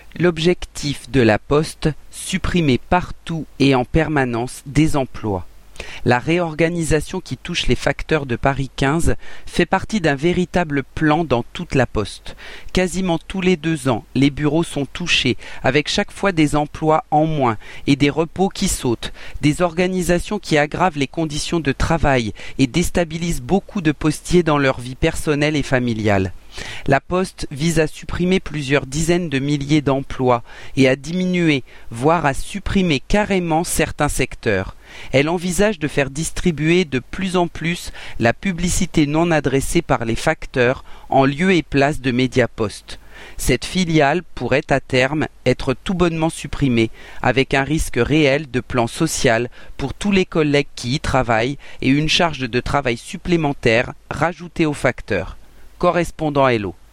L'objectif de la Poste, supprimer partout et en permanence des emplois. La réorganisation qui touche les facteurs de Paris 15 fait partie d'un véritable plan dans toute la Poste. Quasiment tous les 2 ans, les bureaux sont touchés, avec chaque fois des emplois en moins et des repos qui sautent, des organisations qui aggravent les conditions de travail et déstabilisent beaucoup de postiers dans leur vie personnelle et familiale. La Poste vise à supprimer plusieurs dizaines de milliers d'emplois et à diminuer, voire à supprimer carrément certains secteurs. Elle envisage de faire distribuer de plus en plus la publicité non adressée par les facteurs en lieu et place de Mediapost. Cette filiale pourrait à terme être tout bonnement supprimée, avec un risque réel de plan social pour tous les collègues qui y travaillent et une charge de travail supplémentaire rajoutée aux facteurs. Correspondant Hello.